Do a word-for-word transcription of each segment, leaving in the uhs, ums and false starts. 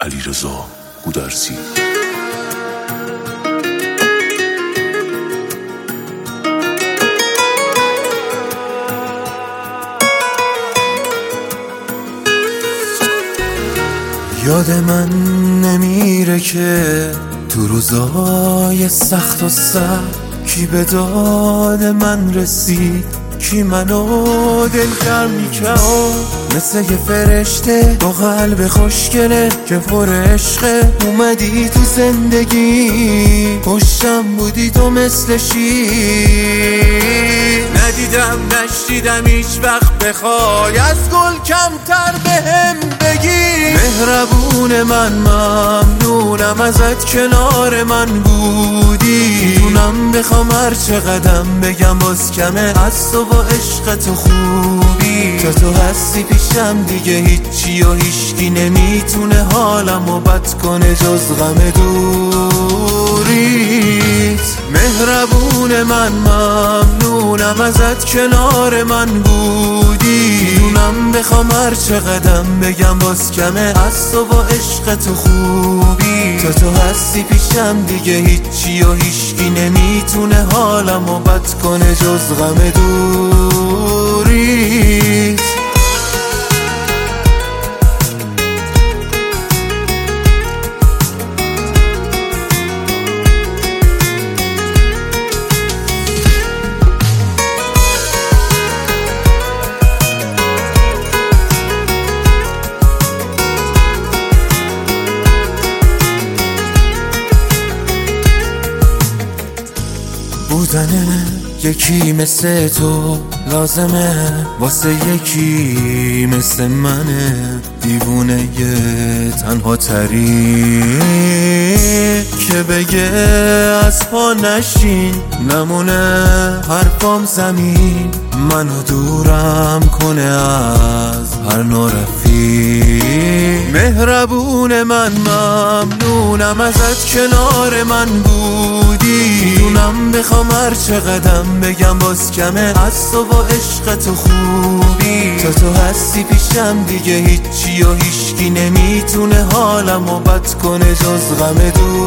علیرضا گودرزی. یاد من نمیره که تو روزای سخت و سخت کی به داد من رسید، کی منو دلگرم میکرد مثل یه فرشته با قلب خوشگله که پر عشقه. اومدی تو زندگی پشتم بودی تو مثل شیر، ندیدم نشنیدم هیچ وقت بخوای از گل کمتر بهم بگی. مهربون من ممنونم ازت کنار من بودی، میتونم بخوام هر چه قدم بگم باز کمه از تو با عشق تو خوبی. تا تو هستی پیشم دیگه هیچی و هیچکی نمیتونه حالمو بد کنه جز غم دوریت. مهربون من ممنونم ازت کنار من بودی، میتونم بخوام هر چه قدم بگم باز کمه از تو با عشق تو خوبی. تا تو هستی پیشم دیگه هیچی و هیچکی نمیتونه حالمو بد کنه جز غم دوریت. بودن یکی مثل تو لازمه واسه یکی مثل منه، دیوونه یه تنها تری که بگه از پا نشین نمونه حرفام زمین، منو دورم کنه از هر نارفی. مهربون من ممنونم ازت کنار من بودی، میدونم بخوام هر چه قدم بگم باز کمه از تو با عشق تو خوبی. تا تو هستی پیشم دیگه هیچی و هیچکی نمیتونه حالمو بد کنه جز غم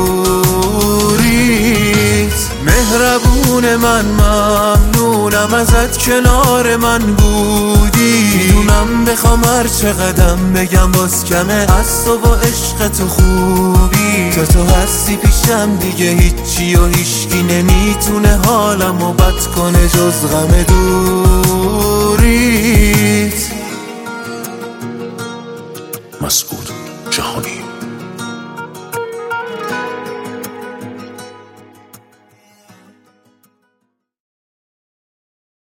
دوریت. مهربون من ممنونم ازت کنار من بودی، میدونم بخوام هر چه قدم بگم باز کمه از تو با عشق تو خوبی. تا تو هستی پیشم دیگه هیچی و هیچکی نمیتونه حالمو بد کنه جز غم دوریت. مسعود جهانی.